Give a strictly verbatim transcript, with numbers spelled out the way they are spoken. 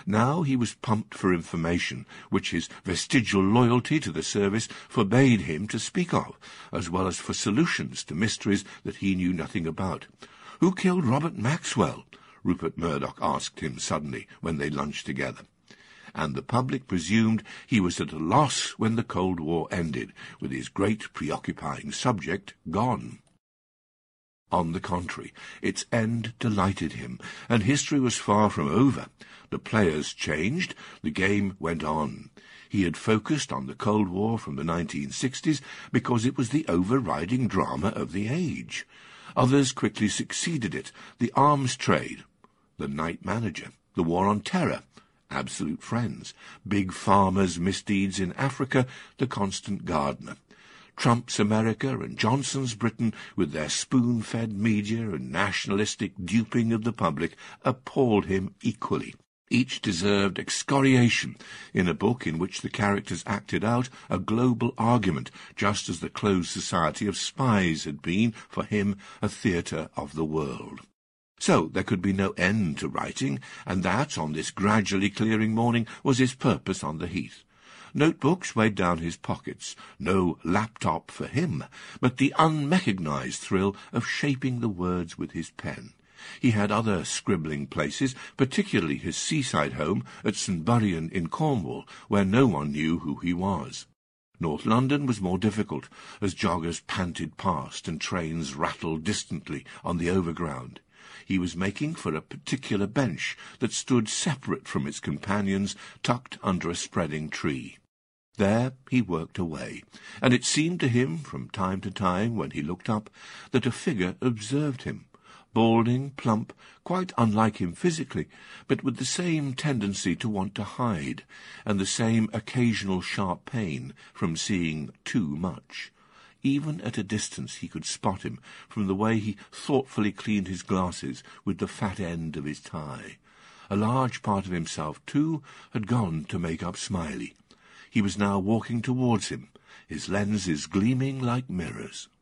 Now he was pumped for information, which his vestigial loyalty to the service forbade him to speak of, as well as for solutions to mysteries that he knew nothing about. "Who killed Robert Maxwell?" Rupert Murdoch asked him suddenly when they lunched together. And the public presumed he was at a loss when the Cold War ended, with his great preoccupying subject gone. On the contrary, its end delighted him, and history was far from over. The players changed, the game went on. He had focused on the Cold War from the nineteen sixties because it was the overriding drama of the age. Others quickly succeeded it: the arms trade, the night manager, the war on terror, Absolute Friends, Big Pharma's misdeeds in Africa, The Constant Gardener. Trump's America and Johnson's Britain, with their spoon-fed media and nationalistic duping of the public, appalled him equally. Each deserved excoriation in a book in which the characters acted out a global argument, just as the closed society of spies had been, for him, a theatre of the world. So there could be no end to writing, and that, on this gradually clearing morning, was his purpose on the heath. Notebooks weighed down his pockets, no laptop for him, but the unmechanised thrill of shaping the words with his pen. He had other scribbling places, particularly his seaside home at St Buryan in Cornwall, where no one knew who he was. North London was more difficult, as joggers panted past and trains rattled distantly on the overground. He was making for a particular bench that stood separate from its companions, tucked under a spreading tree. There he worked away, and it seemed to him, from time to time, when he looked up, that a figure observed him, balding, plump, quite unlike him physically, but with the same tendency to want to hide, and the same occasional sharp pain from seeing too much. Even at a distance he could spot him from the way he thoughtfully cleaned his glasses with the fat end of his tie. A large part of himself, too, had gone to make up Smiley. He was now walking towards him, his lenses gleaming like mirrors.